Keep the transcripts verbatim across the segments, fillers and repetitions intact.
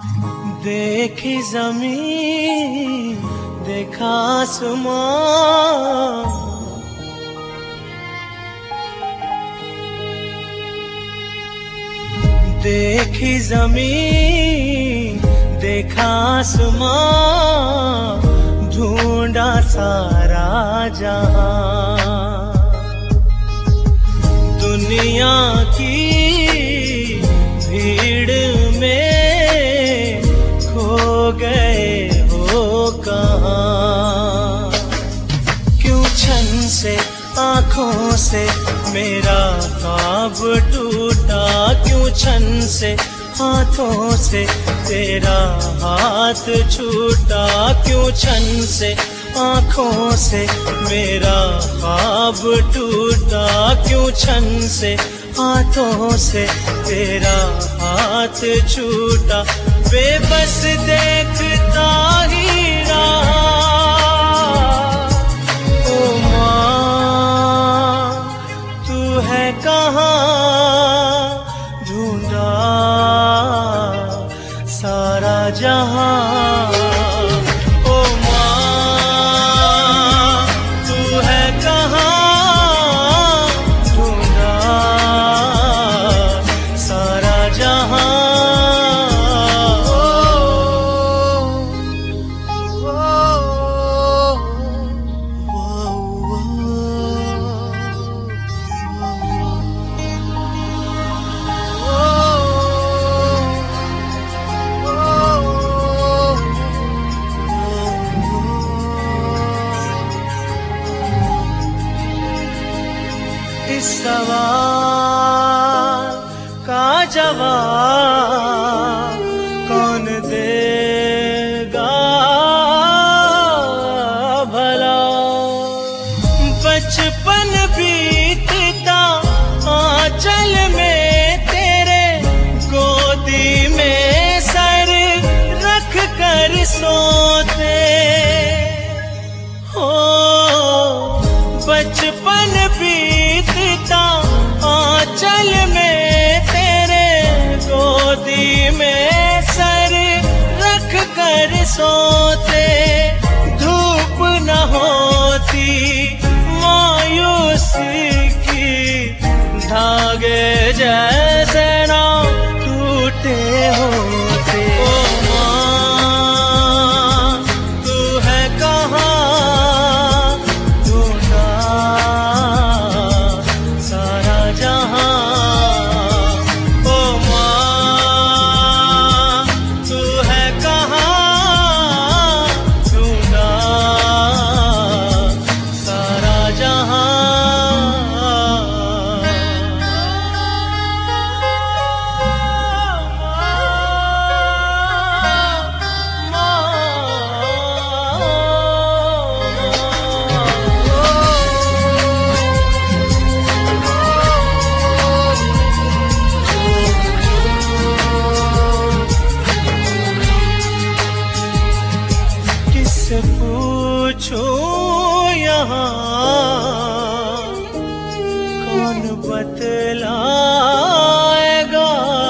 देखी ज़मीं देखा आसमां, देखी ज़मीं देखा आसमां, ढूंढा सारा जहां। दुनिया की भीड़ में खो गए हो कहाँ? क्यों छन से आँखों से मेरा ख्वाब टूटा? क्यों छन से हाथों से तेरा हाथ छूटा? क्यों छन से आँखों से मेरा ख्वाब टूटा? क्यों छन से हाथों से तेरा हाथ छूटा? बेबस देखता ही रहा। ओ माँ तू है कहाँ? ढूंढा सारा जहां। ओ माँ तू है कहाँ? ढूंढा सारा जहां। इस सवाल का जवाब कौन देगा भला? बचपन बीतता आंचल में तेरे, गोदी में सर रख कर सोते हो। बचपन बीतता आंचल में तेरे, गोदी में सर रख कर सोते। धूप न होती मायूसी की, धागे जैसे ना टूटे होते। ओ माँ तू है कहाँ? से पूछूं यहाँ कौन बतलाएगा?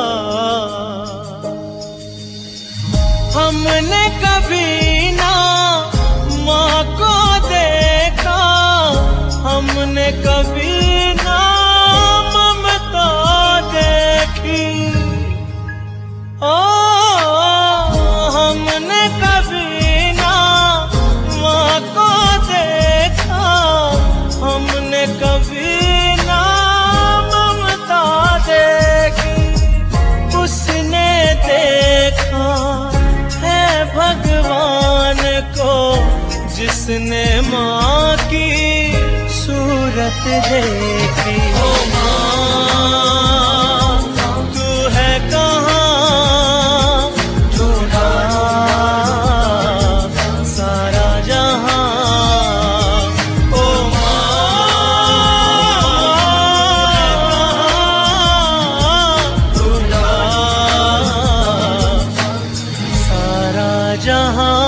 हमने कभी ना माँ को देखा, हमने कभी ना ममता देखी। ओ हमने कभी हमने कभी ना ममता देखी। उसने देखा है भगवान को, जिसने माँ की सूरत देखी। ओ माँ तू है कहाँ? ढूंढा सारा जहां। जहां